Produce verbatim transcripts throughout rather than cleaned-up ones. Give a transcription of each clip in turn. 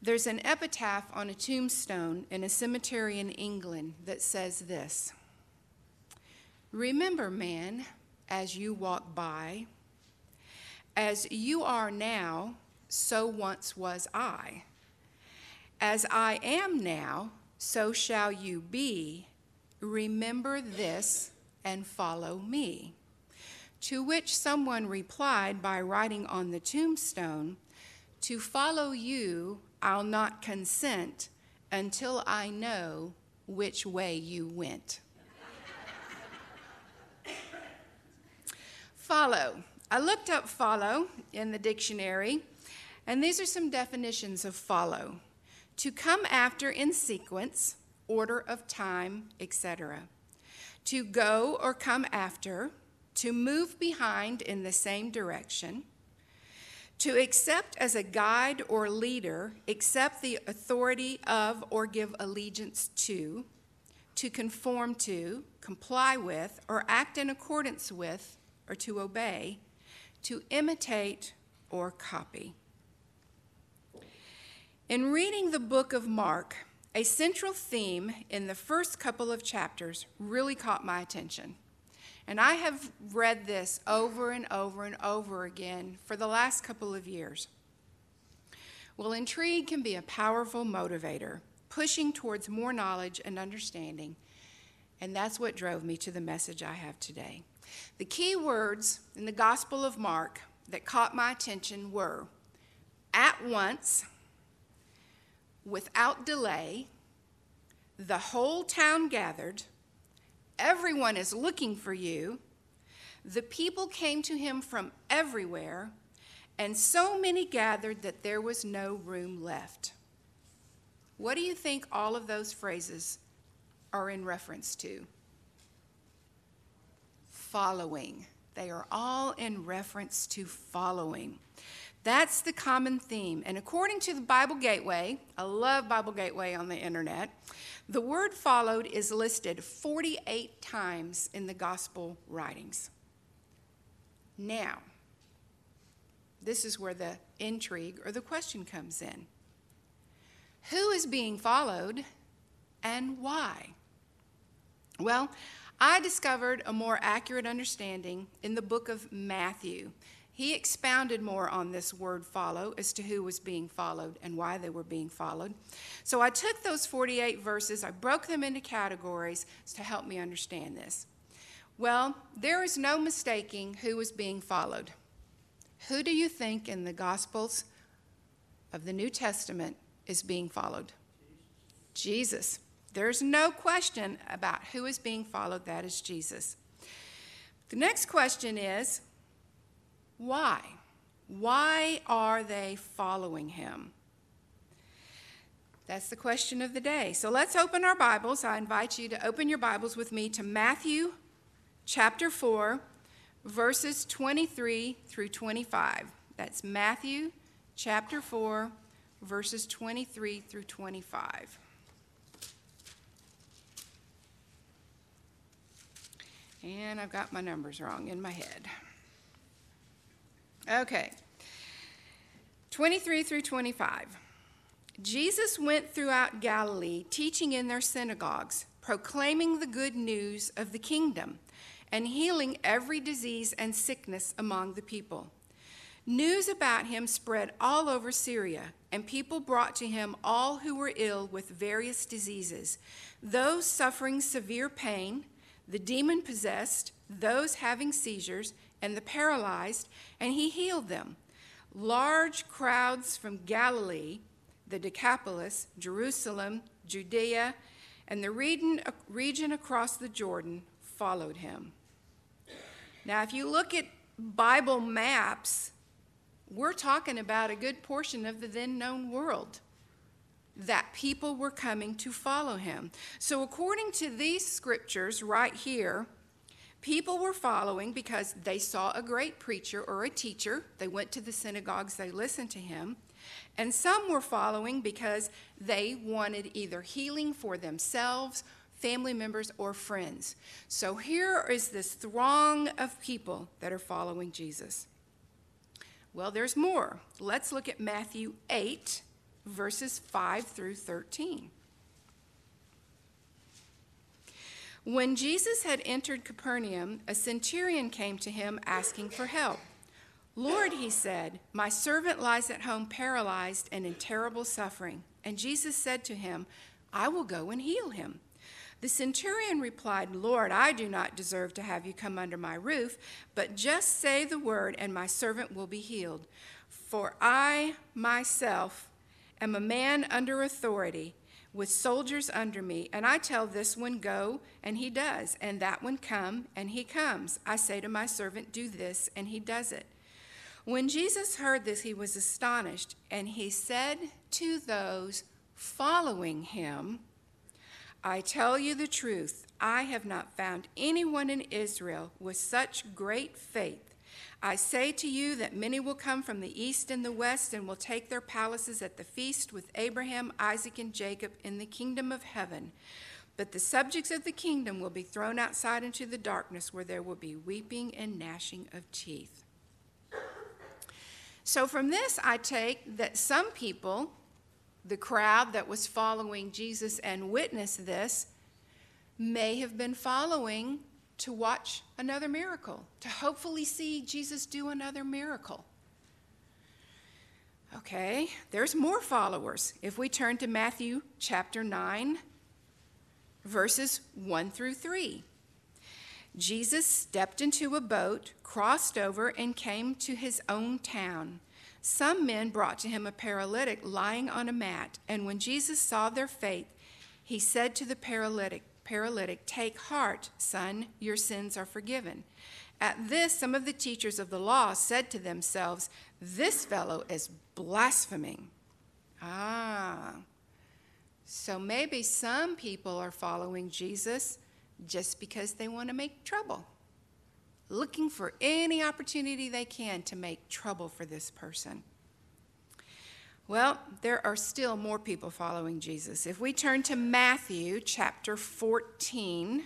There's an epitaph on a tombstone in a cemetery in England that says this: "Remember, man, as you walk by, as you are now, so once was I. As I am now, so shall you be. Remember this and follow me." To which someone replied by writing on the tombstone, "To follow you I'll not consent until I know which way you went." Follow. I looked up follow in the dictionary, and these are some definitions of follow: to come after in sequence, order of time, et cetera. To go or come after, to move behind in the same direction, to accept as a guide or leader, accept the authority of or give allegiance to, to conform to, comply with, or act in accordance with, or to obey, to imitate or copy. In reading the book of Mark, a central theme in the first couple of chapters really caught my attention. And I have read this over and over and over again for the last couple of years. Well, intrigue can be a powerful motivator, pushing towards more knowledge and understanding, and that's what drove me to the message I have today. The key words in the Gospel of Mark that caught my attention were at once, without delay, the whole town gathered, everyone is looking for you, the people came to him from everywhere, and so many gathered that there was no room left. What do you think all of those phrases are in reference to? Following. They are all in reference to following. That's the common theme. And according to the Bible Gateway, I love Bible Gateway on the internet, the word followed is listed forty-eight times in the gospel writings. Now, this is where the intrigue or the question comes in. Who is being followed and why? Well, I discovered a more accurate understanding in the book of Matthew. He expounded more on this word follow as to who was being followed and why they were being followed. So I took those forty-eight verses, I broke them into categories to help me understand this. Well, there is no mistaking who was being followed. Who do you think in the Gospels of the New Testament is being followed? Jesus. There's no question about who is being followed. That is Jesus. The next question is, why? Why are they following him? That's the question of the day. So let's open our Bibles. I invite you to open your Bibles with me to Matthew chapter four, verses twenty-three through twenty-five. That's Matthew chapter four, verses twenty-three through twenty-five. And I've got my numbers wrong in my head. Okay, twenty-three through twenty-five. Jesus went throughout Galilee, teaching in their synagogues, proclaiming the good news of the kingdom, and healing every disease and sickness among the people. News about him spread all over Syria, and people brought to him all who were ill with various diseases, those suffering severe pain, the demon-possessed, those having seizures, and the paralyzed, and he healed them. Large crowds from Galilee, the Decapolis, Jerusalem, Judea, and the region, region across the Jordan followed him. Now, if you look at Bible maps, we're talking about a good portion of the then known world that people were coming to follow him. So according to these scriptures right here, people were following because they saw a great preacher or a teacher. They went to the synagogues, they listened to him. And some were following because they wanted either healing for themselves, family members, or friends. So here is this throng of people that are following Jesus. Well, there's more. Let's look at Matthew eight, verses five through thirteen. When Jesus had entered Capernaum, a centurion came to him asking for help. "Lord," he said, "my servant lies at home paralyzed and in terrible suffering." And Jesus said to him, "I will go and heal him." The centurion replied, "Lord, I do not deserve to have you come under my roof, but just say the word and my servant will be healed. For I myself am a man under authority, with soldiers under me, and I tell this one, 'Go,' and he does, and that one, 'Come,' and he comes. I say to my servant, 'Do this,' and he does it." When Jesus heard this, he was astonished, and he said to those following him, "I tell you the truth, I have not found anyone in Israel with such great faith. I say to you that many will come from the east and the west and will take their palaces at the feast with Abraham, Isaac, and Jacob in the kingdom of heaven. But the subjects of the kingdom will be thrown outside into the darkness where there will be weeping and gnashing of teeth." So from this, I take that some people, the crowd that was following Jesus and witnessed this, may have been following to watch another miracle, to hopefully see Jesus do another miracle. Okay, there's more followers. If we turn to Matthew chapter nine, verses one through three. Jesus stepped into a boat, crossed over, and came to his own town. Some men brought to him a paralytic lying on a mat, and when Jesus saw their faith, he said to the paralytic, paralytic, "Take heart, son, your sins are forgiven." At this, some of the teachers of the law said to themselves, "This fellow is blaspheming." Ah, so maybe some people are following Jesus just because they want to make trouble, looking for any opportunity they can to make trouble for this person. Well, there are still more people following Jesus. If we turn to Matthew chapter fourteen,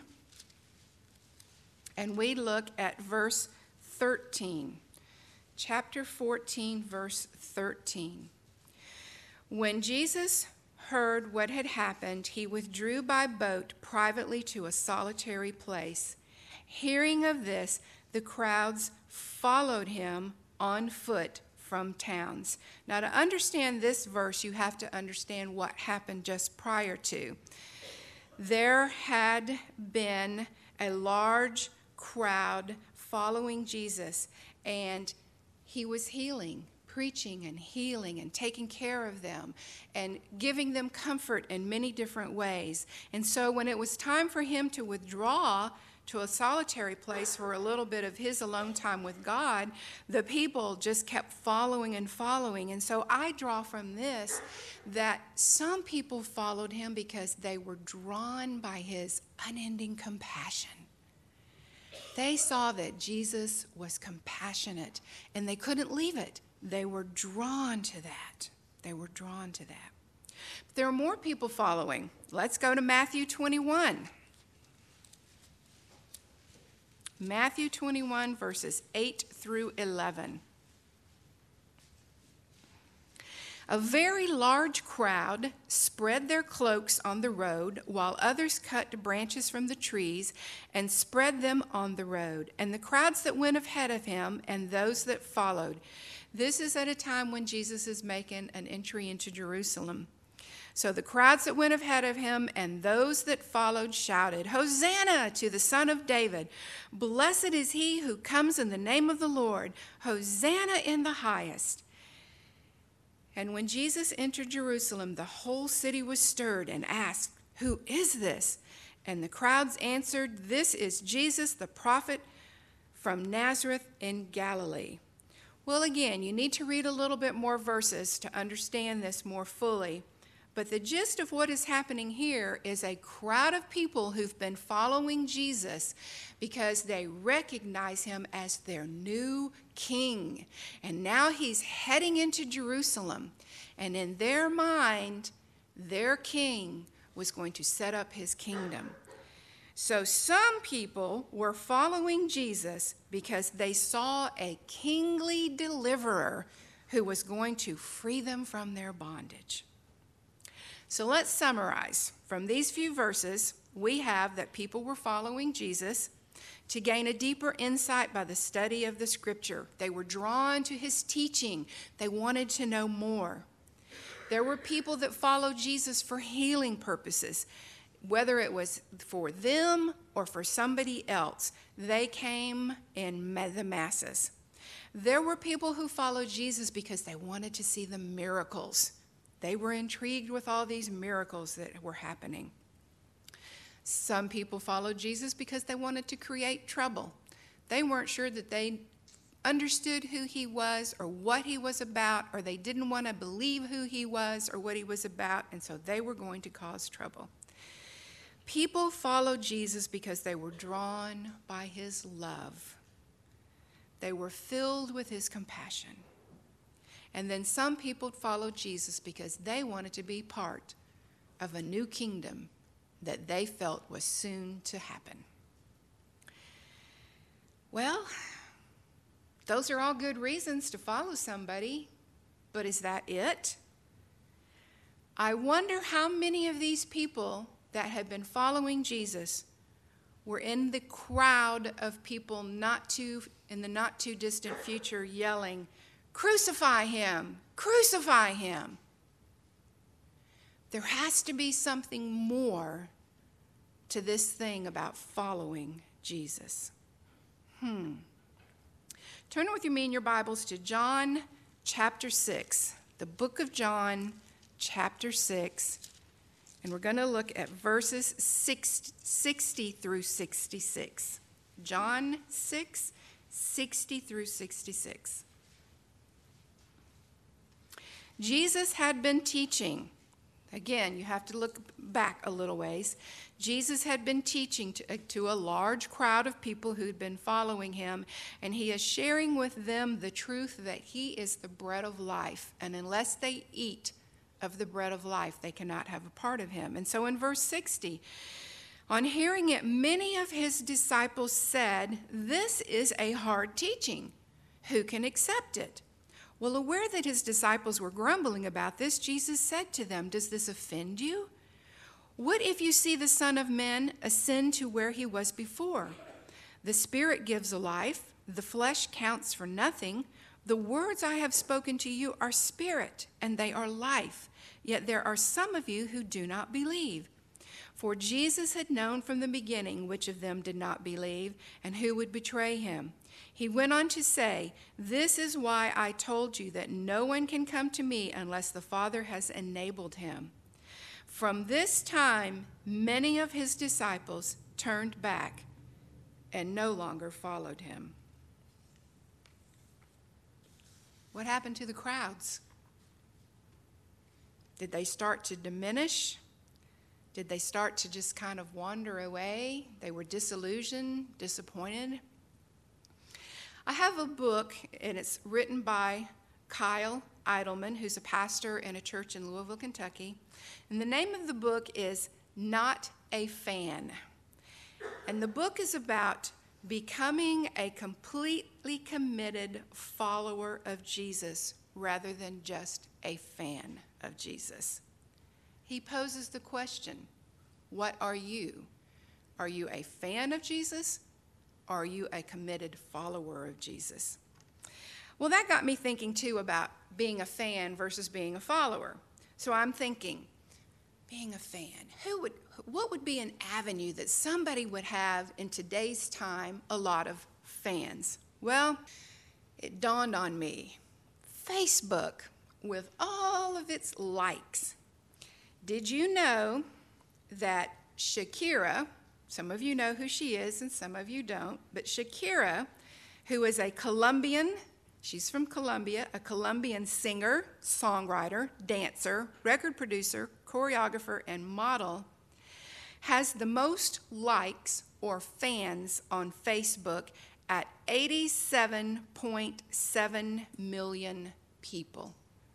and we look at verse thirteen. Chapter fourteen, verse thirteen. When Jesus heard what had happened, he withdrew by boat privately to a solitary place. Hearing of this, the crowds followed him on foot from towns. Now, to understand this verse, you have to understand what happened just prior to. There had been a large crowd following Jesus, and he was healing, preaching and healing and taking care of them and giving them comfort in many different ways. And so when it was time for him to withdraw to a solitary place for a little bit of his alone time with God, the people just kept following and following. And so I draw from this that some people followed him because they were drawn by his unending compassion. They saw that Jesus was compassionate, and they couldn't leave it. They were drawn to that. They were drawn to that. But there are more people following. Let's go to Matthew twenty-one. Matthew twenty-one, verses eight through eleven. A very large crowd spread their cloaks on the road, while others cut branches from the trees and spread them on the road. And the crowds that went ahead of him and those that followed. This is at a time when Jesus is making an entry into Jerusalem. So the crowds that went ahead of him and those that followed shouted, "Hosanna to the Son of David! Blessed is he who comes in the name of the Lord! Hosanna in the highest!" And when Jesus entered Jerusalem, the whole city was stirred and asked, "Who is this?" And the crowds answered, "This is Jesus, the prophet from Nazareth in Galilee." Well, again, you need to read a little bit more verses to understand this more fully. But the gist of what is happening here is a crowd of people who've been following Jesus because they recognize him as their new king. And now he's heading into Jerusalem. And in their mind, their king was going to set up his kingdom. So some people were following Jesus because they saw a kingly deliverer who was going to free them from their bondage. So let's summarize. From these few verses, we have that people were following Jesus to gain a deeper insight by the study of the Scripture. They were drawn to his teaching. They wanted to know more. There were people that followed Jesus for healing purposes, whether it was for them or for somebody else. They came in the masses. There were people who followed Jesus because they wanted to see the miracles. They were intrigued with all these miracles that were happening. Some people followed Jesus because they wanted to create trouble. They weren't sure that they understood who he was or what he was about, or they didn't want to believe who he was or what he was about, and so they were going to cause trouble. People followed Jesus because they were drawn by his love. They were filled with his compassion. And then some people followed Jesus because they wanted to be part of a new kingdom that they felt was soon to happen. Well, those are all good reasons to follow somebody, but is that it? I wonder how many of these people that had been following Jesus were in the crowd of people not too in the not too distant future yelling, "Crucify him! Crucify him!" There has to be something more to this thing about following Jesus. Hmm. Turn with me in your Bibles to John chapter six, the book of John chapter six, and we're going to look at verses sixty through sixty-six. John six, sixty through sixty-six. Jesus had been teaching. Again, you have to look back a little ways. Jesus had been teaching to, to a large crowd of people who'd been following him, and he is sharing with them the truth that he is the bread of life, and unless they eat of the bread of life, they cannot have a part of him. And so in verse sixty, on hearing it, many of his disciples said, "This is a hard teaching. Who can accept it?" Well, aware that his disciples were grumbling about this, Jesus said to them, "Does this offend you? What if you see the Son of Man ascend to where he was before? The Spirit gives life, the flesh counts for nothing. The words I have spoken to you are spirit, and they are life. Yet there are some of you who do not believe." For Jesus had known from the beginning which of them did not believe and who would betray him. He went on to say, "This is why I told you that no one can come to me unless the Father has enabled him." From this time, many of his disciples turned back and no longer followed him. What happened to the crowds? Did they start to diminish? Did they start to just kind of wander away? They were disillusioned, disappointed. I have a book, and it's written by Kyle Idleman, who's a pastor in a church in Louisville, Kentucky. And the name of the book is Not a Fan. And the book is about becoming a completely committed follower of Jesus rather than just a fan of Jesus. He poses the question, what are you? Are you a fan of Jesus? Or are you a committed follower of Jesus? Well, that got me thinking, too, about being a fan versus being a follower. So I'm thinking, being a fan, who would, what would be an avenue that somebody would have in today's time a lot of fans? Well, it dawned on me, Facebook, with all of its likes. Did you know that Shakira, some of you know who she is and some of you don't, but Shakira, who is a Colombian, she's from Colombia, a Colombian singer, songwriter, dancer, record producer, choreographer, and model, has the most likes or fans on Facebook at eighty-seven point seven million people.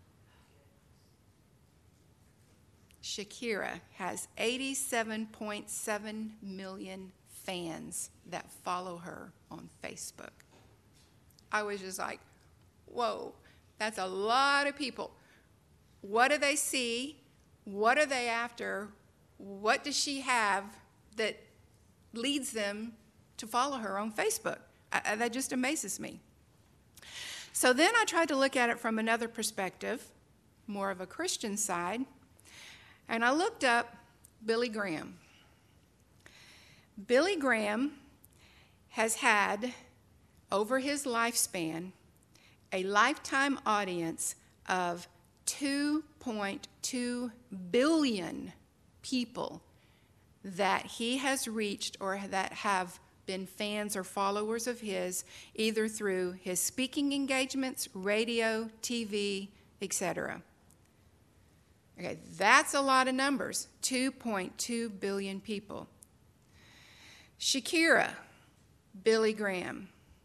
Shakira has eighty-seven point seven million fans that follow her on Facebook. I was just like, whoa, that's a lot of people. What do they see What are they after? What does she have that leads them to follow her on Facebook? I, I, that just amazes me. So then I tried to look at it from another perspective, more of a Christian side, and I looked up Billy Graham. Billy Graham has had, over his lifespan, a lifetime audience of two point two billion people that he has reached or that have been fans or followers of his, either through his speaking engagements, radio, T V, et cetera. Okay, that's a lot of numbers, two point two billion people. Shakira, Billy Graham.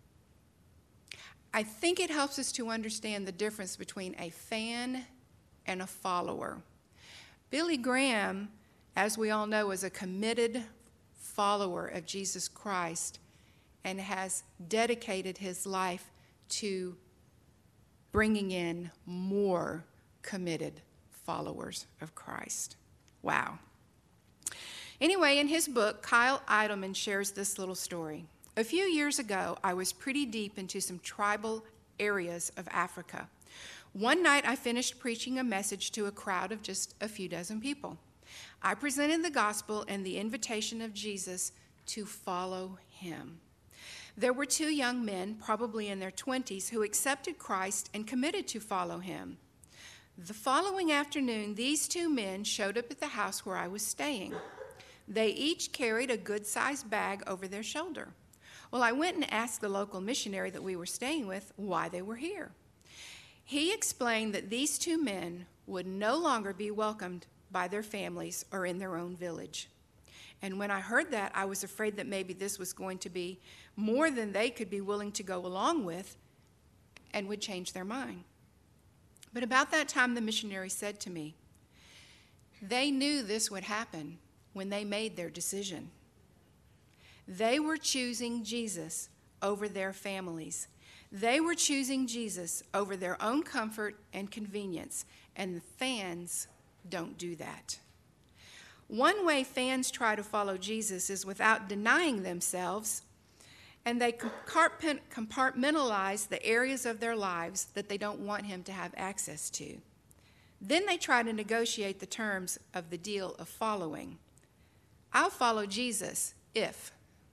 I think it helps us to understand the difference between a fan and a follower. Billy Graham, as we all know, is a committed follower of Jesus Christ and has dedicated his life to bringing in more committed followers of Christ. Wow. Anyway, in his book, Kyle Idleman shares this little story. A few years ago, I was pretty deep into some tribal areas of Africa. One night, I finished preaching a message to a crowd of just a few dozen people. I presented the gospel and the invitation of Jesus to follow him. There were two young men, probably in their twenties, who accepted Christ and committed to follow him. The following afternoon, these two men showed up at the house where I was staying. They each carried a good-sized bag over their shoulder. Well, I went and asked the local missionary that we were staying with why they were here. He explained that these two men would no longer be welcomed by their families or in their own village. And when I heard that, I was afraid that maybe this was going to be more than they could be willing to go along with and would change their mind. But about that time, the missionary said to me, they knew this would happen when they made their decision. They were choosing Jesus over their families. They were choosing Jesus over their own comfort and convenience, and the fans don't do that. One way fans try to follow Jesus is without denying themselves, and they compartmentalize the areas of their lives that they don't want him to have access to. Then they try to negotiate the terms of the deal of following. I'll follow Jesus if.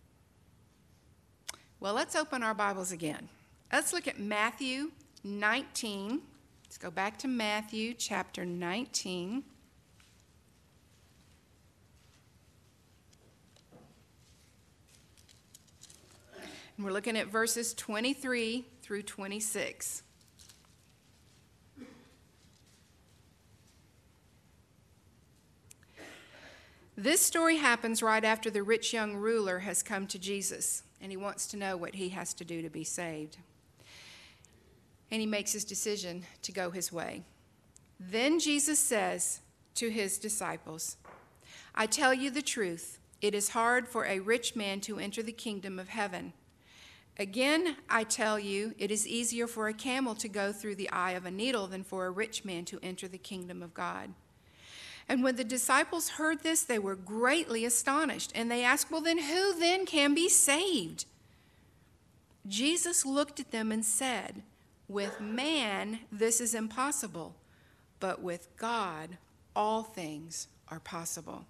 Well, let's open our Bibles again. Let's look at Matthew nineteen. Let's go back to Matthew chapter nineteen. And we're looking at verses twenty-three through twenty-six. This story happens right after the rich young ruler has come to Jesus, and he wants to know what he has to do to be saved. And he makes his decision to go his way. Then Jesus says to his disciples, I tell you the truth, it is hard for a rich man to enter the kingdom of heaven. Again, I tell you, it is easier for a camel to go through the eye of a needle than for a rich man to enter the kingdom of God. And when the disciples heard this, they were greatly astonished, and they asked, well, then who then can be saved? Jesus looked at them and said, with man, this is impossible, but with God, all things are possible.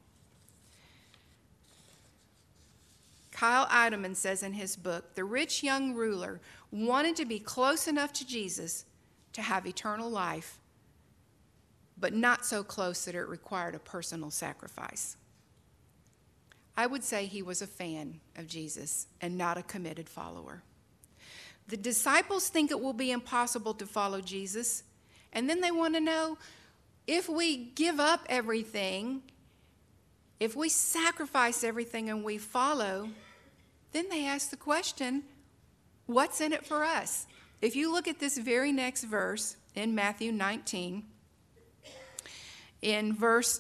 Kyle Idleman says in his book, the rich young ruler wanted to be close enough to Jesus to have eternal life, but not so close that it required a personal sacrifice. I would say he was a fan of Jesus and not a committed follower. The disciples think it will be impossible to follow Jesus, and then they want to know, if we give up everything, if we sacrifice everything and we follow, then they ask the question, what's in it for us? If you look at this very next verse in Matthew nineteen, in verse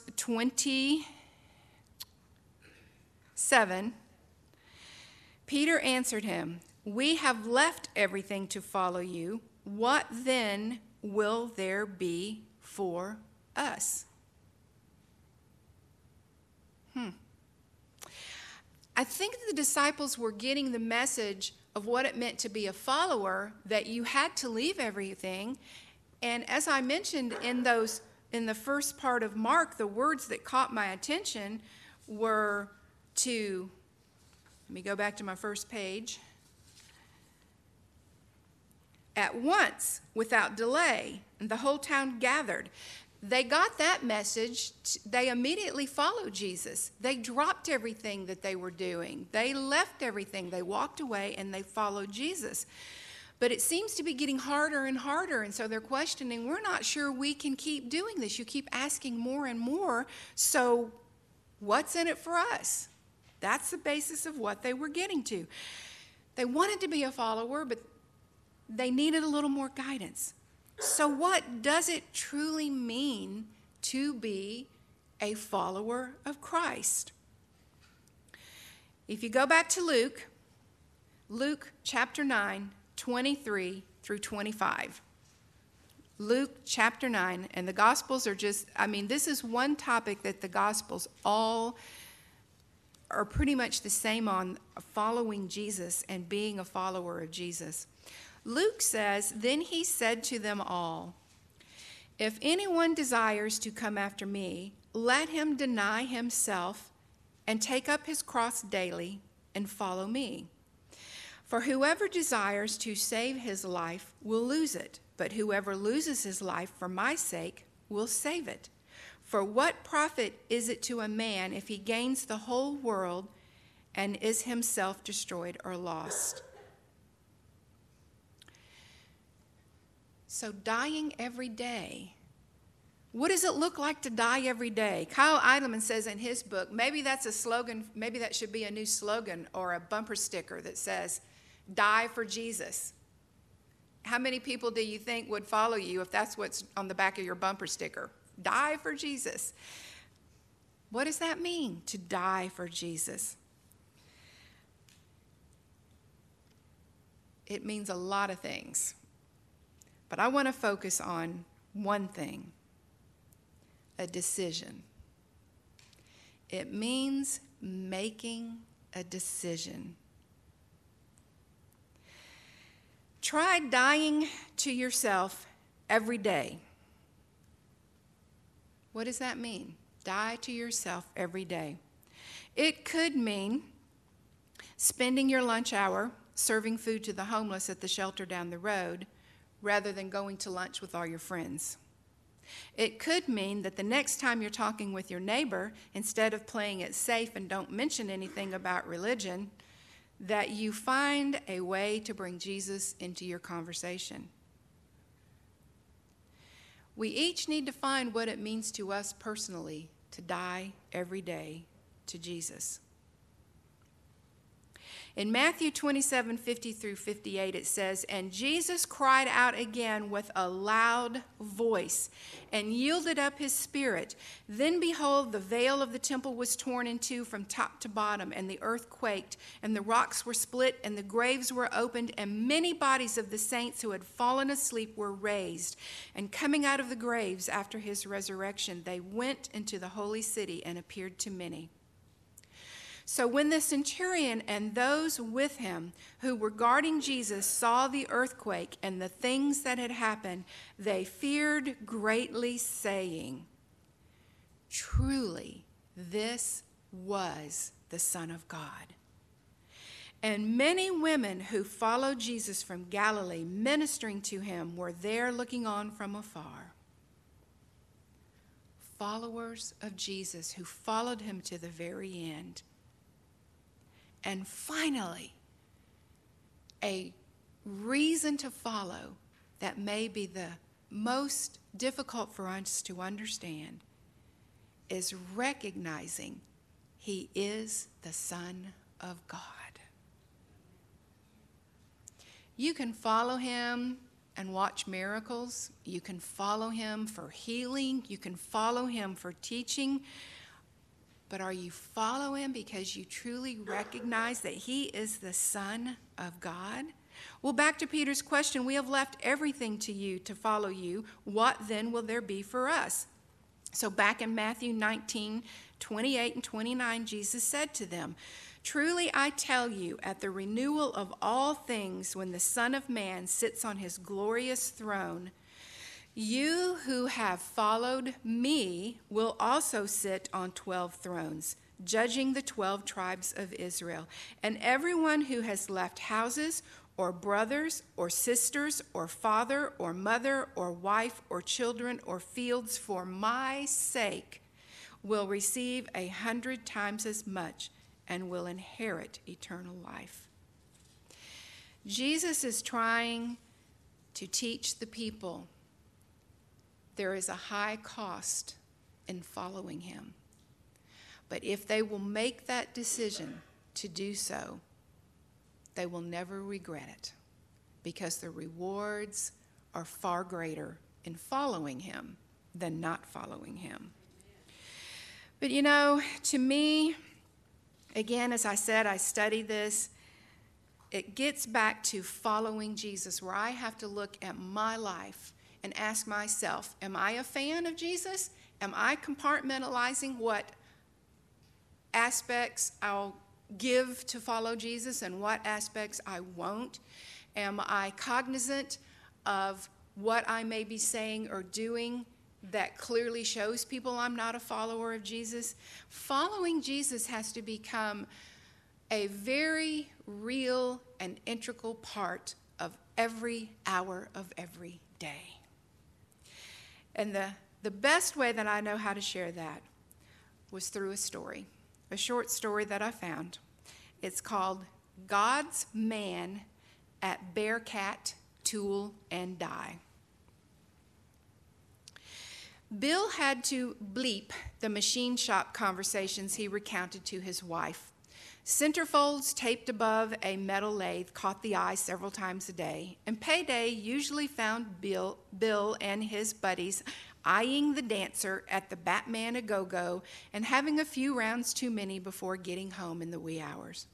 twenty-seven, Peter answered him, we have left everything to follow you. What then will there be for us? Hmm. I think the disciples were getting the message of what it meant to be a follower, that you had to leave everything. And as I mentioned in those, in the first part of Mark, the words that caught my attention were to, let me go back to my first page. At once, without delay, and the whole town gathered. They got that message. They immediately followed Jesus. They dropped everything that they were doing. They left everything. They walked away and they followed Jesus. But it seems to be getting harder and harder, and so they're questioning, we're not sure we can keep doing this. You keep asking more and more, so what's in it for us? That's the basis of what they were getting to. They wanted to be a follower, but they needed a little more guidance. So what does it truly mean to be a follower of Christ? If you go back to Luke, Luke chapter nine, twenty-three through twenty-five. Luke chapter nine, and the Gospels are just, I mean, this is one topic that the Gospels all are pretty much the same on, following Jesus and being a follower of Jesus. Luke says, "Then he said to them all, 'If anyone desires to come after me, let him deny himself and take up his cross daily and follow me. For whoever desires to save his life will lose it, but whoever loses his life for my sake will save it. For what profit is it to a man if he gains the whole world and is himself destroyed or lost?'" So dying every day. What does it look like to die every day? Kyle Idleman says in his book, maybe that's a slogan, maybe that should be a new slogan or a bumper sticker that says, "Die for Jesus." How many people do you think would follow you if that's what's on the back of your bumper sticker? Die for Jesus. What does that mean, to die for Jesus? It means a lot of things. But I want to focus on one thing, a decision. It means making a decision. Try dying to yourself every day. What does that mean? Die to yourself every day. It could mean spending your lunch hour serving food to the homeless at the shelter down the road, rather than going to lunch with all your friends. It could mean that the next time you're talking with your neighbor, instead of playing it safe and don't mention anything about religion, that you find a way to bring Jesus into your conversation. We each need to find what it means to us personally to die every day to Jesus. In Matthew twenty-seven, fifty through fifty-eight, it says, "And Jesus cried out again with a loud voice and yielded up his spirit. Then behold, the veil of the temple was torn in two from top to bottom, and the earth quaked, and the rocks were split, and the graves were opened, and many bodies of the saints who had fallen asleep were raised. And coming out of the graves after his resurrection, they went into the holy city and appeared to many." So when the centurion and those with him who were guarding Jesus saw the earthquake and the things that had happened, they feared greatly, saying, "Truly, this was the Son of God." And many women who followed Jesus from Galilee, ministering to him, were there looking on from afar. Followers of Jesus who followed him to the very end. And finally, a reason to follow that may be the most difficult for us to understand is recognizing he is the Son of God. You can follow him and watch miracles. You can follow him for healing. You can follow him for teaching. But are you following him because you truly recognize that he is the Son of God? Well, back to Peter's question, we have left everything to you to follow you. What then will there be for us? So back in Matthew nineteen, twenty-eight and twenty-nine, Jesus said to them, "Truly I tell you, at the renewal of all things, when the Son of Man sits on his glorious throne, you who have followed me will also sit on twelve thrones, judging the twelve tribes of Israel. And everyone who has left houses or brothers or sisters or father or mother or wife or children or fields for my sake will receive a hundred times as much and will inherit eternal life." Jesus is trying to teach the people there is a high cost in following him. But if they will make that decision to do so, they will never regret it, because the rewards are far greater in following him than not following him. But you know, to me, again, as I said, I studied this. It gets back to following Jesus, where I have to look at my life and ask myself, am I a fan of Jesus? Am I compartmentalizing what aspects I'll give to follow Jesus and what aspects I won't? Am I cognizant of what I may be saying or doing that clearly shows people I'm not a follower of Jesus? Following Jesus has to become a very real and integral part of every hour of every day. And the, the best way that I know how to share that was through a story, a short story that I found. It's called God's Man at Bearcat Tool and Die. Bill had to bleep the machine shop conversations he recounted to his wife. Centerfolds taped above a metal lathe caught the eye several times a day, and payday usually found Bill, Bill and his buddies eyeing the dancer at the Batman A-Go-Go and having a few rounds too many before getting home in the wee hours.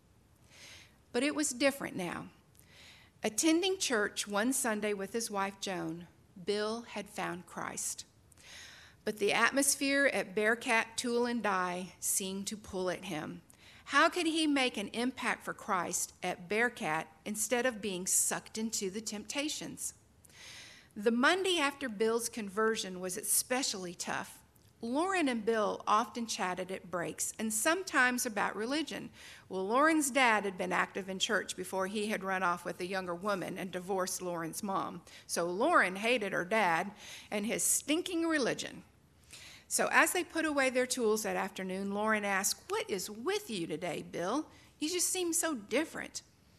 But it was different now. Attending church one Sunday with his wife Joan, Bill had found Christ. But the atmosphere at Bearcat Tool and Die seemed to pull at him. How could he make an impact for Christ at Bearcat instead of being sucked into the temptations? The Monday after Bill's conversion was especially tough. Lauren and Bill often chatted at breaks, and sometimes about religion. Well, Lauren's dad had been active in church before he had run off with a younger woman and divorced Lauren's mom. So Lauren hated her dad and his stinking religion. So as they put away their tools that afternoon, Lauren asked, "What is with you today, Bill? You just seem so different."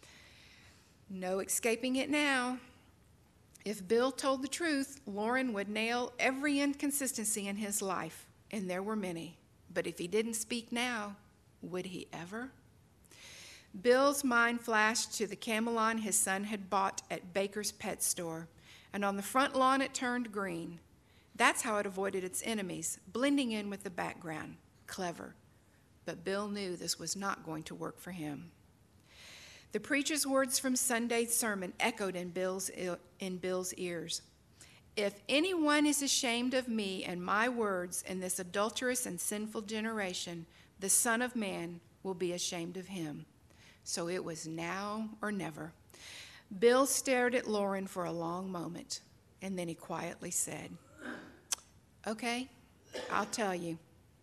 No escaping it now. If Bill told the truth, Lauren would nail every inconsistency in his life, and there were many. But if he didn't speak now, would he ever? Bill's mind flashed to the Camelon his son had bought at Baker's pet store, and on the front lawn it turned green. That's how it avoided its enemies, blending in with the background. Clever. But Bill knew this was not going to work for him. The preacher's words from Sunday's sermon echoed in Bill's, in Bill's ears. "If anyone is ashamed of me and my words in this adulterous and sinful generation, the Son of Man will be ashamed of him." So it was now or never. Bill stared at Lauren for a long moment, and then he quietly said, "Okay, I'll tell you."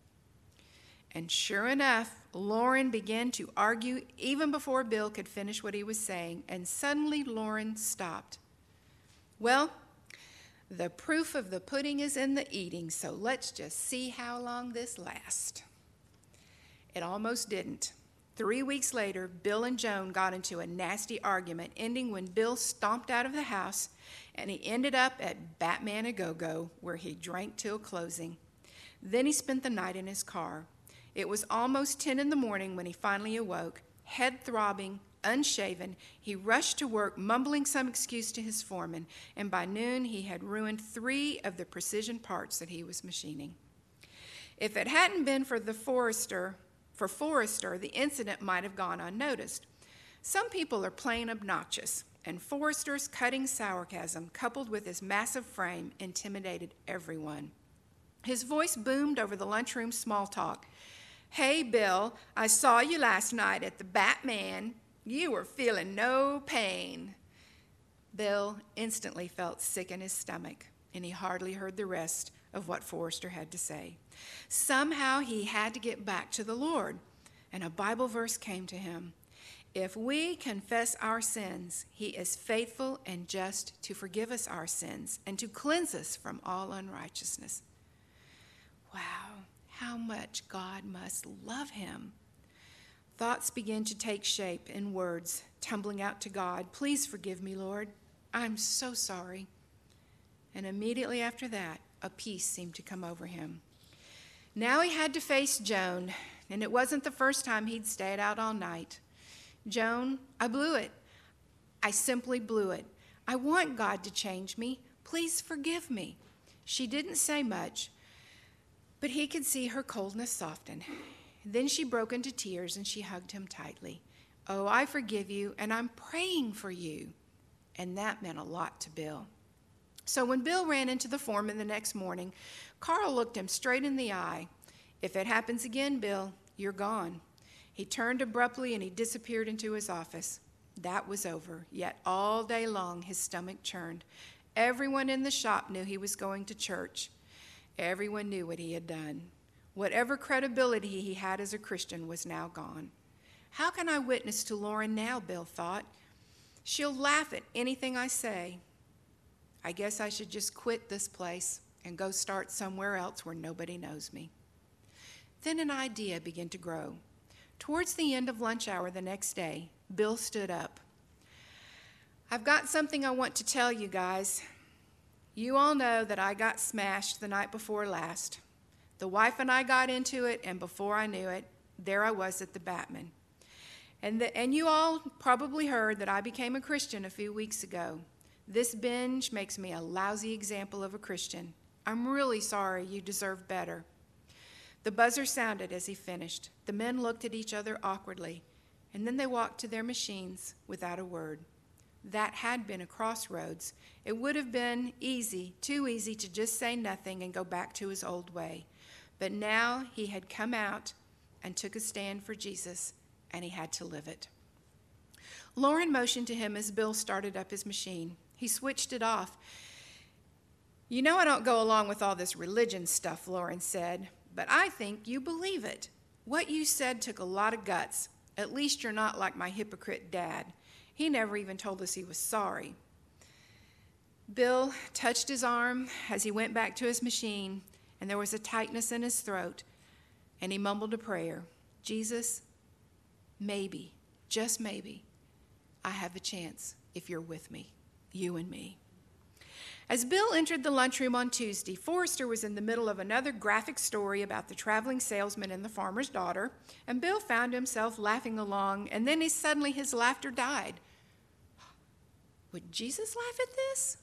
And sure enough, Lauren began to argue even before Bill could finish what he was saying, and suddenly Lauren stopped. "Well, the proof of the pudding is in the eating, so let's just see how long this lasts." It almost didn't. Three weeks later, Bill and Joan got into a nasty argument, ending when Bill stomped out of the house, and he ended up at Batman A-Go-Go, where he drank till closing. Then he spent the night in his car. It was almost ten in the morning when he finally awoke. Head throbbing, unshaven, he rushed to work, mumbling some excuse to his foreman, and by noon he had ruined three of the precision parts that he was machining. If it hadn't been for the Forester, for Forester, the incident might have gone unnoticed. Some people are plain obnoxious, and Forester's cutting sarcasm, coupled with his massive frame, intimidated everyone. His voice boomed over the lunchroom small talk. "Hey, Bill, I saw you last night at the Batman. You were feeling no pain." Bill instantly felt sick in his stomach, and he hardly heard the rest of what Forrester had to say. Somehow he had to get back to the Lord, and a Bible verse came to him. If we confess our sins, he is faithful and just to forgive us our sins and to cleanse us from all unrighteousness. Wow, how much God must love him. Thoughts began to take shape in words, tumbling out to God. "Please forgive me, Lord. I'm so sorry." And immediately after that, a peace seemed to come over him. Now he had to face Joan, and it wasn't the first time he'd stayed out all night. "Joan, I blew it. I simply blew it. I want God to change me. Please forgive me." She didn't say much, but he could see her coldness soften. Then she broke into tears and she hugged him tightly. "Oh, I forgive you, and I'm praying for you." And that meant a lot to Bill. So when Bill ran into the foreman the next morning, Carl looked him straight in the eye. "If it happens again, Bill, you're gone." He turned abruptly and he disappeared into his office. That was over, yet all day long his stomach churned. Everyone in the shop knew he was going to church. Everyone knew what he had done. Whatever credibility he had as a Christian was now gone. How can I witness to Lauren now, Bill thought. She'll laugh at anything I say. I guess I should just quit this place and go start somewhere else where nobody knows me. Then an idea began to grow. Towards the end of lunch hour the next day, Bill stood up. "I've got something I want to tell you guys. You all know that I got smashed the night before last. The wife and I got into it, and before I knew it, there I was at the Batman. And, the, and you all probably heard that I became a Christian a few weeks ago. This binge makes me a lousy example of a Christian. I'm really sorry. You deserve better." The buzzer sounded as he finished. The men looked at each other awkwardly, and then they walked to their machines without a word. That had been a crossroads. It would have been easy, too easy, to just say nothing and go back to his old way. But now he had come out and took a stand for Jesus, and he had to live it. Lauren motioned to him as Bill started up his machine. He switched it off. "You know I don't go along with all this religion stuff," Lauren said, "but I think you believe it. What you said took a lot of guts. At least you're not like my hypocrite dad. He never even told us he was sorry." Bill touched his arm as he went back to his machine, and there was a tightness in his throat, and he mumbled a prayer. "Jesus, maybe, just maybe, I have a chance if you're with me, you and me." As Bill entered the lunchroom on Tuesday, Forrester was in the middle of another graphic story about the traveling salesman and the farmer's daughter, and Bill found himself laughing along, and then he, suddenly his laughter died. Would Jesus laugh at this?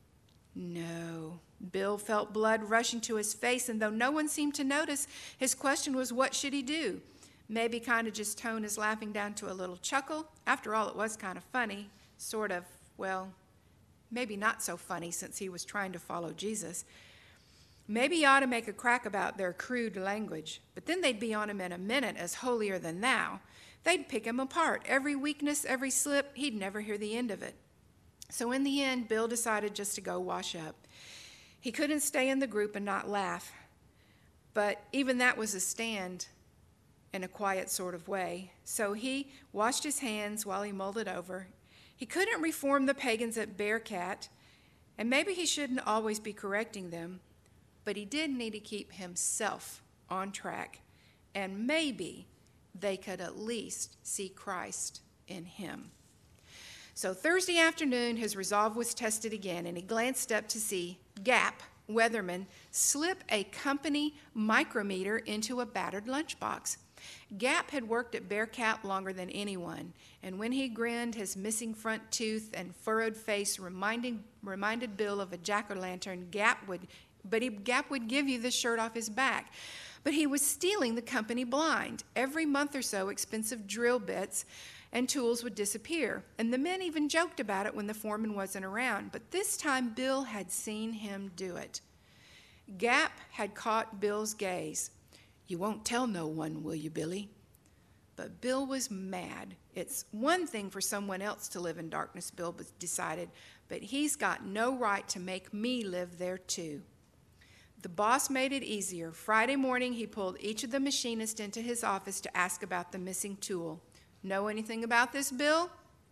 No. Bill felt blood rushing to his face, and though no one seemed to notice, his question was, what should he do? Maybe kind of just tone his laughing down to a little chuckle. After all, it was kind of funny, sort of, well, maybe not so funny since he was trying to follow Jesus. Maybe he ought to make a crack about their crude language, but then they'd be on him in a minute as holier than thou. They'd pick him apart. Every weakness, every slip, he'd never hear the end of it. So in the end, Bill decided just to go wash up. He couldn't stay in the group and not laugh, but even that was a stand in a quiet sort of way. So he washed his hands while he mulled it over. He couldn't reform the pagans at Bearcat, and maybe he shouldn't always be correcting them, but he did need to keep himself on track, and maybe they could at least see Christ in him. So Thursday afternoon, his resolve was tested again, and he glanced up to see Gap Weatherman slip a company micrometer into a battered lunchbox. Gap had worked at Bearcat longer than anyone, and when he grinned, his missing front tooth and furrowed face reminding, reminded Bill of a jack-o'-lantern. Gap would, but he, Gap would give you the shirt off his back. But he was stealing the company blind. Every month or so, expensive drill bits and tools would disappear, and the men even joked about it when the foreman wasn't around. But this time, Bill had seen him do it. Gap had caught Bill's gaze. "You won't tell no one, will you, Billy?" But Bill was mad. It's one thing for someone else to live in darkness, Bill decided, but he's got no right to make me live there too. The boss made it easier. Friday morning, he pulled each of the machinists into his office to ask about the missing tool. "Know anything about this, Bill?"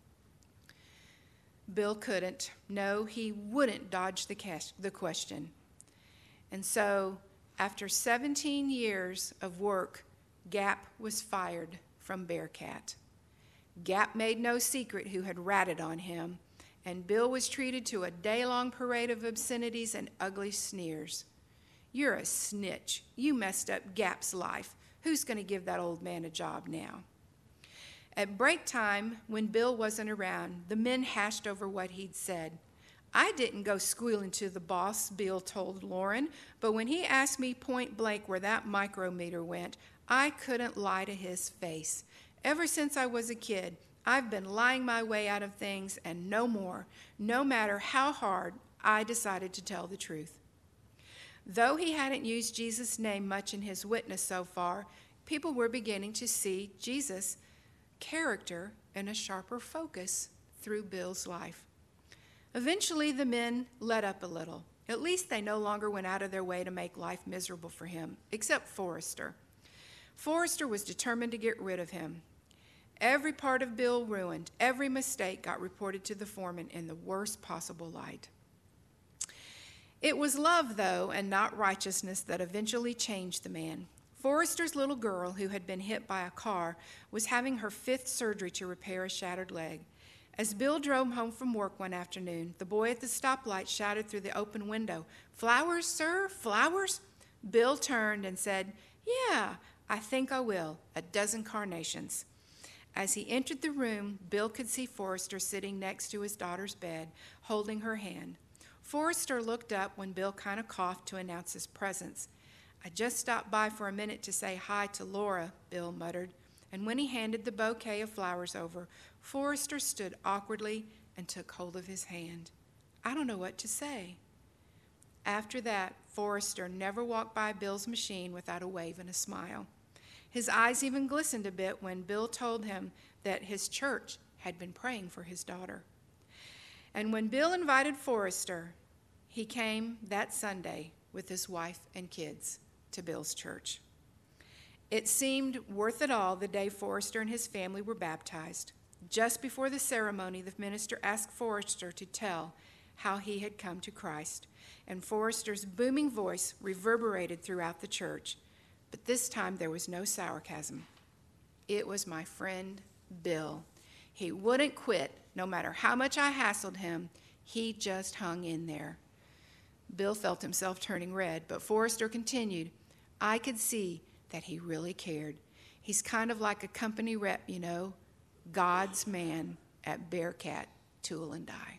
Bill couldn't. No, he wouldn't dodge the, cash, the question. And so, after seventeen years of work, Gap was fired from Bearcat. Gap made no secret who had ratted on him, and Bill was treated to a day-long parade of obscenities and ugly sneers. "You're a snitch. You messed up Gap's life. Who's going to give that old man a job now?" At break time, when Bill wasn't around, the men hashed over what he'd said. "I didn't go squealing to the boss," Bill told Lauren, "but when he asked me point blank where that micrometer went, I couldn't lie to his face. Ever since I was a kid, I've been lying my way out of things and no more, no matter how hard I decided to tell the truth." Though he hadn't used Jesus' name much in his witness so far, people were beginning to see Jesus' character in a sharper focus through Bill's life. Eventually, the men let up a little. At least they no longer went out of their way to make life miserable for him, except Forrester. Forrester was determined to get rid of him. Every part of Bill ruined. Every mistake got reported to the foreman in the worst possible light. It was love, though, and not righteousness that eventually changed the man. Forrester's little girl, who had been hit by a car, was having her fifth surgery to repair a shattered leg. As Bill drove home from work one afternoon, the boy at the stoplight shouted through the open window, "Flowers, sir, flowers?" Bill turned and said, "Yeah, I think I will, a dozen carnations." As he entered the room, Bill could see Forrester sitting next to his daughter's bed, holding her hand. Forrester looked up when Bill kind of coughed to announce his presence. "I just stopped by for a minute to say hi to Laura," Bill muttered. And when he handed the bouquet of flowers over, Forrester stood awkwardly and took hold of his hand. "I don't know what to say." After that, Forrester never walked by Bill's machine without a wave and a smile. His eyes even glistened a bit when Bill told him that his church had been praying for his daughter. And when Bill invited Forrester, he came that Sunday with his wife and kids to Bill's church. It seemed worth it all the day Forrester and his family were baptized. Just before the ceremony, the minister asked Forrester to tell how he had come to Christ, and Forrester's booming voice reverberated throughout the church. But this time there was no sarcasm. It was my friend Bill. He wouldn't quit, no matter how much I hassled him. He just hung in there. Bill felt himself turning red, but Forrester continued, "I could see that he really cared. He's kind of like a company rep, you know, God's man at Bearcat Tool and Die."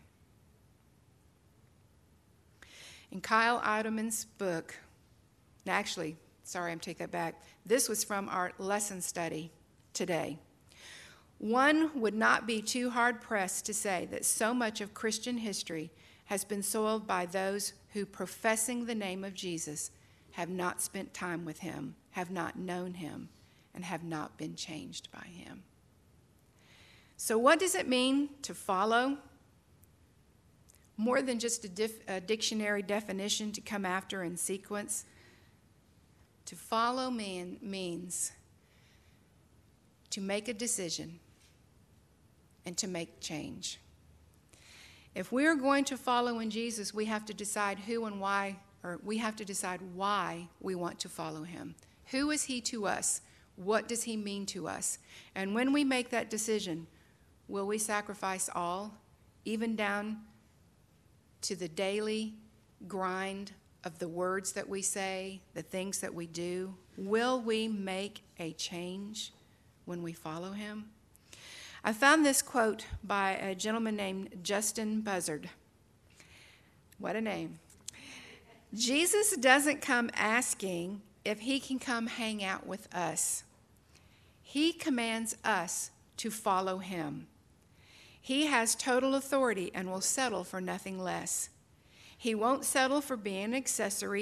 In Kyle Idleman's book, actually, sorry, I'm taking that back. This was from our lesson study today. One would not be too hard-pressed to say that so much of Christian history has been soiled by those who, professing the name of Jesus, have not spent time with him, have not known him, and have not been changed by him. So what does it mean to follow? More than just a, dif- a dictionary definition to come after in sequence. To follow man means to make a decision and to make change. If we're going to follow in Jesus, we have to decide who and why, or we have to decide why we want to follow him. Who is he to us? What does he mean to us? And when we make that decision, will we sacrifice all, even down to the daily grind of the words that we say, the things that we do? Will we make a change when we follow him? I found this quote by a gentleman named Justin Buzzard. What a name. "Jesus doesn't come asking if he can come hang out with us. He commands us to follow him. He has total authority and will settle for nothing less. He won't settle for being an accessory,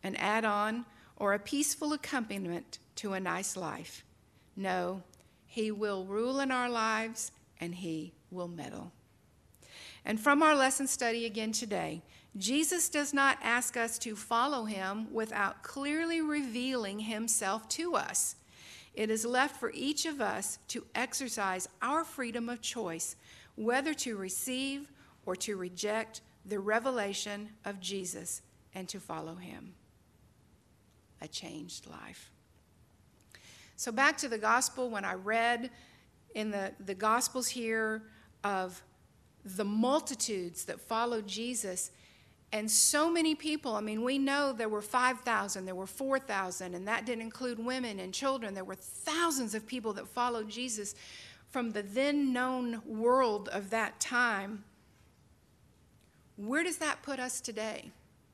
an add-on, or a peaceful accompaniment to a nice life. No, he will rule in our lives, and he will meddle. And from our lesson study again today, Jesus does not ask us to follow him without clearly revealing himself to us. It is left for each of us to exercise our freedom of choice, whether to receive or to reject the revelation of Jesus and to follow him. A changed life. So back to the gospel, when I read in the, the gospels here of the multitudes that followed Jesus, and so many people, I mean, we know there were five thousand, there were four thousand, and that didn't include women and children. There were thousands of people that followed Jesus from the then known world of that time. Where does that put us today?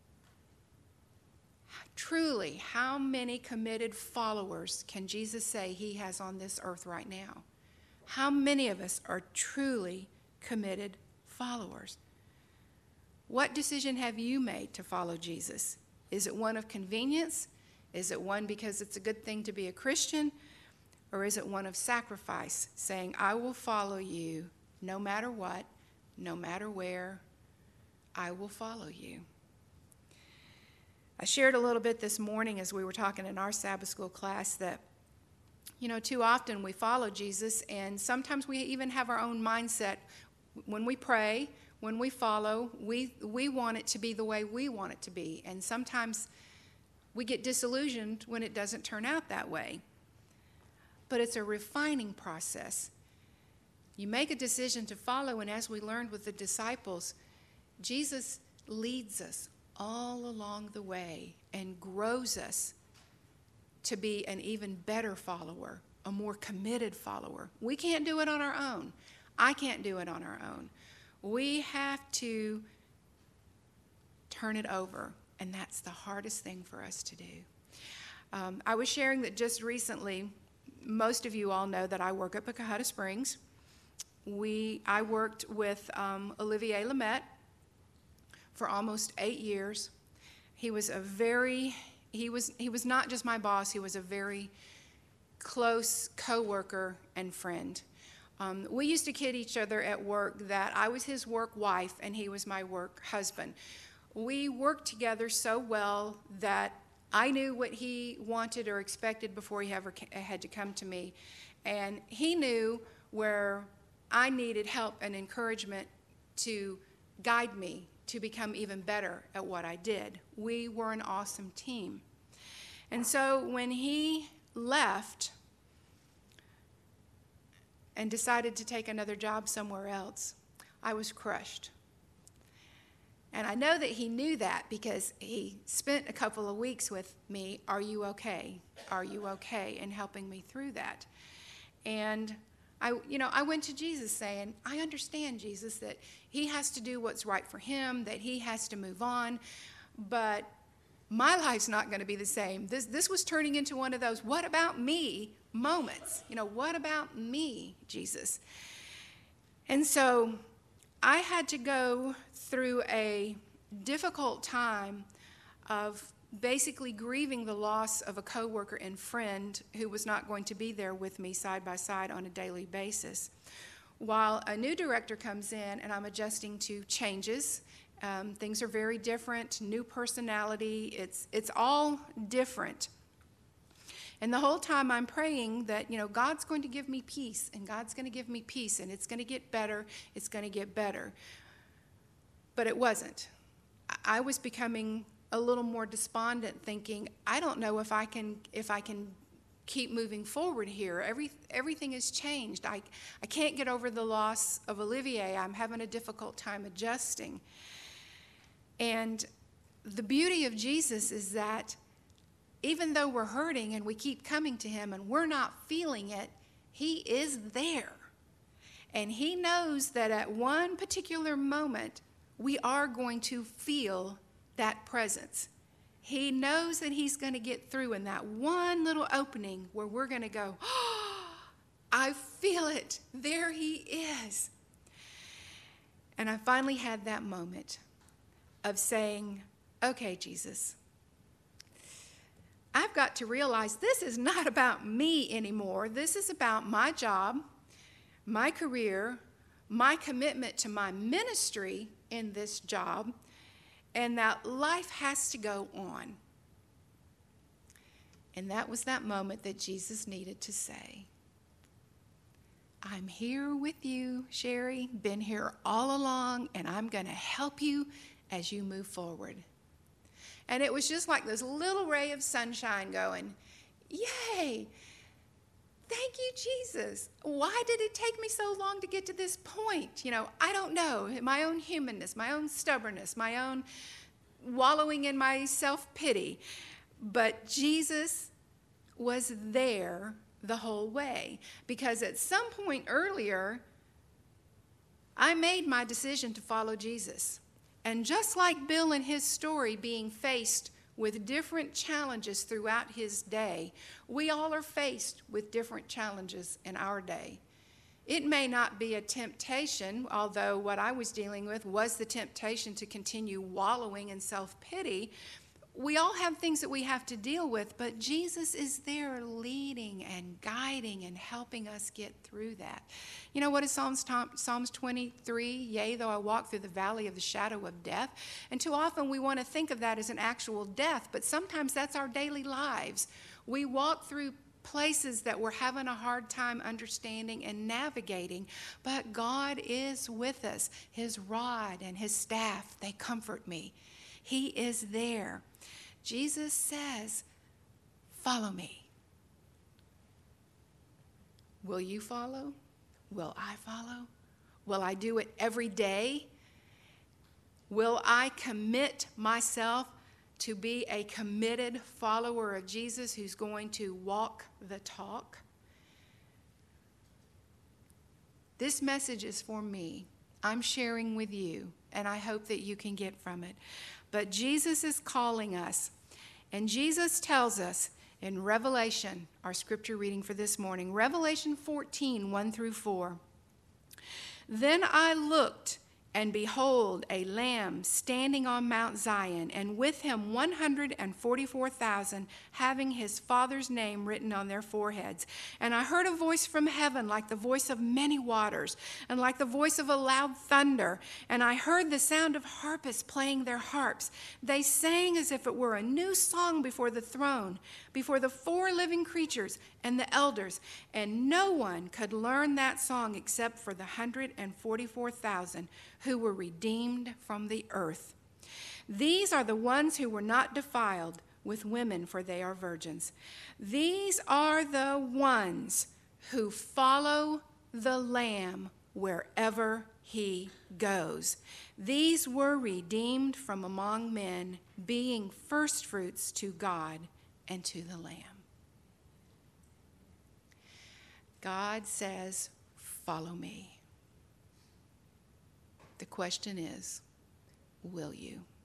Truly, how many committed followers can Jesus say he has on this earth right now? How many of us are truly committed followers? What decision have you made to follow Jesus? Is it one of convenience? Is it one because it's a good thing to be a Christian? Or is it one of sacrifice, saying, I will follow you no matter what, no matter where, I will follow you. I shared a little bit this morning as we were talking in our Sabbath school class that, you know, too often we follow Jesus, and sometimes we even have our own mindset. When we pray, when we follow, we, we want it to be the way we want it to be. And sometimes we get disillusioned when it doesn't turn out that way. But it's a refining process. You make a decision to follow, and as we learned with the disciples, Jesus leads us all along the way and grows us to be an even better follower, a more committed follower. We can't do it on our own. I can't do it on our own. We have to turn it over, and that's the hardest thing for us to do. Um, I was sharing that just recently, most of you all know that I work at Pocahontas Springs. We, I worked with um, Olivier Lamette for almost eight years. He was a very, he was, he was not just my boss, he was a very close co-worker and friend. Um, we used to kid each other at work that I was his work wife and he was my work husband. We worked together so well that I knew what he wanted or expected before he ever had to come to me. And he knew where I needed help and encouragement to guide me to become even better at what I did. We were an awesome team. And so when he left and decided to take another job somewhere else, I was crushed. And I know that he knew that because he spent a couple of weeks with me. Are you okay? Are you okay? And helping me through that. And I, you know, I went to Jesus saying, I understand, Jesus, that he has to do what's right for him, that he has to move on, but my life's not going to be the same. This, this was turning into one of those, what about me moments? You know, what about me, Jesus? And so I had to go through a difficult time of basically grieving the loss of a coworker and friend who was not going to be there with me side by side on a daily basis. While a new director comes in and I'm adjusting to changes, um, things are very different, new personality, it's, it's all different. And the whole time I'm praying that, you know, God's going to give me peace, and God's going to give me peace, and it's going to get better, it's going to get better. But it wasn't. I was becoming a little more despondent, thinking, I don't know if I can if I can keep moving forward here. Every everything has changed. I I can't get over the loss of Olivier. I'm having a difficult time adjusting. And the beauty of Jesus is that even though we're hurting and we keep coming to him and we're not feeling it, he is there. And he knows that at one particular moment, we are going to feel that presence. He knows that he's going to get through in that one little opening where we're going to go, oh, I feel it. There he is. And I finally had that moment of saying, okay, Jesus, I've got to realize this is not about me anymore. This is about my job, my career, my commitment to my ministry in this job, and that life has to go on. And that was that moment that Jesus needed to say, I'm here with you, Sherry, been here all along, and I'm going to help you as you move forward. And it was just like this little ray of sunshine going, yay! Thank you, Jesus. Why did it take me so long to get to this point? You know, I don't know. My own humanness, my own stubbornness, my own wallowing in my self-pity. But Jesus was there the whole way. Because at some point earlier, I made my decision to follow Jesus. And just like Bill in his story being faced with different challenges throughout his day, we all are faced with different challenges in our day. It may not be a temptation, although what I was dealing with was the temptation to continue wallowing in self-pity. We all have things that we have to deal with, but Jesus is there leading and guiding and helping us get through that. You know what is Psalms, Psalms twenty-three? Yea, though I walk through the valley of the shadow of death. And too often we want to think of that as an actual death, but sometimes that's our daily lives. We walk through places that we're having a hard time understanding and navigating, but God is with us. His rod and his staff, they comfort me. He is there. Jesus says, follow me. Will you follow? Will I follow? Will I do it every day? Will I commit myself to be a committed follower of Jesus who's going to walk the talk? This message is for me. I'm sharing with you, and I hope that you can get from it. But Jesus is calling us, and Jesus tells us in Revelation, our scripture reading for this morning, Revelation fourteen, one through four. Then I looked, and behold, a Lamb standing on Mount Zion, and with him one hundred forty-four thousand, having his Father's name written on their foreheads. And I heard a voice from heaven like the voice of many waters, and like the voice of a loud thunder. And I heard the sound of harpists playing their harps. They sang as if it were a new song before the throne, before the four living creatures and the elders. And no one could learn that song except for the one hundred forty-four thousand who were redeemed from the earth. These are the ones who were not defiled with women, for they are virgins. These are the ones who follow the Lamb wherever he goes. These were redeemed from among men, being firstfruits to God and to the Lamb. God says, follow me. The question is, will you?